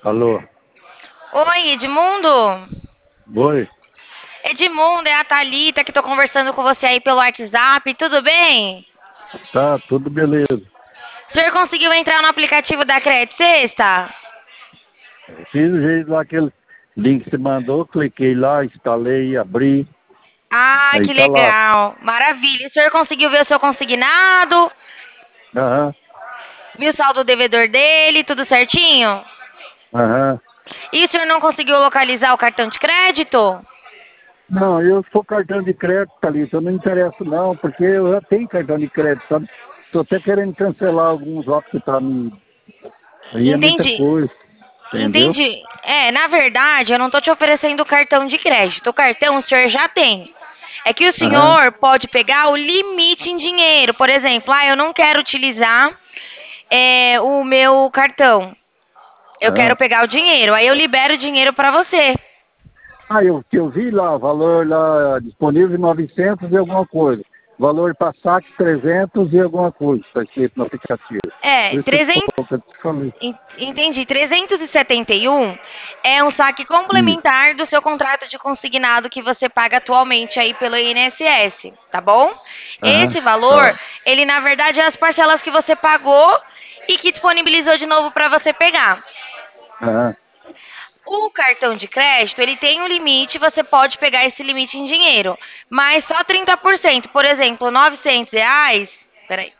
Alô? Oi, Edmundo? Oi? Edmundo, é a Thalita que tô conversando com você aí pelo WhatsApp, tudo bem? Tá, tudo beleza. O senhor conseguiu entrar no aplicativo da Credit Sexta? Fiz o jeito lá, aquele link que você mandou, cliquei lá, instalei, abri, Ah, aí que tá lá. legal, maravilha. O senhor conseguiu ver o seu consignado? Aham, Viu o saldo devedor dele, tudo certinho? aham. E o senhor não conseguiu localizar o cartão de crédito? Não, eu sou cartão de crédito, Thalita, eu não interesso não, porque eu já tenho cartão de crédito, sabe? Tô até querendo cancelar alguns lá, porque tá me... Aí é muita Entendi. coisa, entendeu? Entendi. Na verdade, eu não tô te oferecendo cartão de crédito. O cartão o senhor já tem. É que o Aham, senhor pode pegar o limite em dinheiro. Por exemplo, eu não quero utilizar o meu cartão. Eu quero aham. pegar o dinheiro. Aí eu libero o dinheiro para você. Ah, eu vi lá, valor lá disponível 900 e alguma coisa. Valor para saque 300 e alguma coisa, está escrito no aplicativo. É, Por isso que 300. eu te falei. Entendi. 371 é um saque Isso. complementar do seu contrato de consignado que você paga atualmente aí pelo INSS, tá bom? Aham, Esse valor, tá. ele na verdade é as parcelas que você pagou e que disponibilizou de novo para você pegar. Aham, O cartão de crédito, ele tem um limite, você pode pegar esse limite em dinheiro, mas só 30%. Por exemplo, R$ 900, peraí,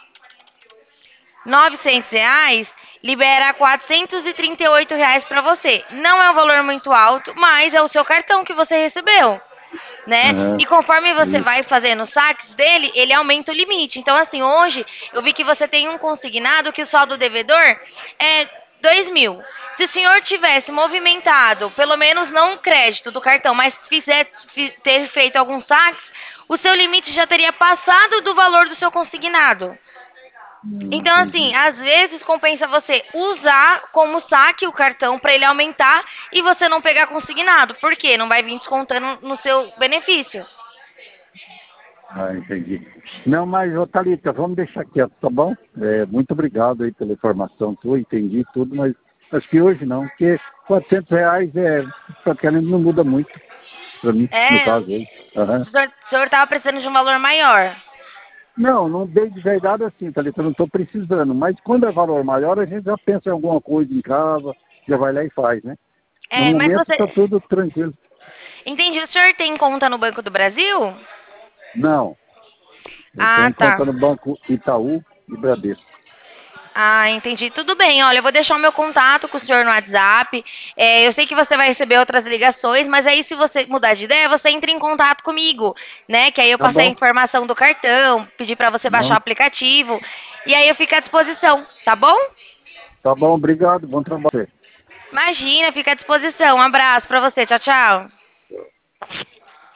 R$ 900 libera R$ 438 para você. Não é um valor muito alto, mas é o seu cartão que você recebeu, né? aham. E conforme você Isso. vai fazendo os saques dele, ele aumenta o limite. Então, assim, hoje eu vi que você tem um consignado que o saldo devedor é 2.000. Se o senhor tivesse movimentado, pelo menos não o crédito do cartão, mas ter feito alguns saques, o seu limite já teria passado do valor do seu consignado. Então, assim, Entendi. às vezes compensa você usar como saque o cartão para ele aumentar e você não pegar consignado. Por quê? Não vai vir descontando no seu benefício. Ah, entendi. Não, mas, ô, Thalita, vamos deixar quieto, tá bom? Muito obrigado aí pela informação tua, entendi tudo, mas acho que hoje não, porque R$ 400 praticamente não muda muito para mim, no É, caso aí. Aham. o senhor estava precisando de um valor maior. Não, não dei de verdade assim, Thalita, eu não estou precisando. Mas quando é valor maior, a gente já pensa em alguma coisa em casa, já vai lá e faz, né? No Mas momento você. está tudo tranquilo. Entendi. O senhor tem conta no Banco do Brasil? Não, eu Ah, tenho tá. conta no Banco Itaú e Bradesco. Ah, entendi. Tudo bem. Olha, eu vou deixar o meu contato com o senhor no WhatsApp. Eu sei que você vai receber outras ligações, mas aí, se você mudar de ideia, você entra em contato comigo, né? Que aí eu Tá passei a bom? informação do cartão, pedir para você baixar o Não, aplicativo, e aí eu fico à disposição, tá bom? tá bom, obrigado, bom trabalho. Imagina, fica à disposição. Um abraço para você. Tchau, tchau.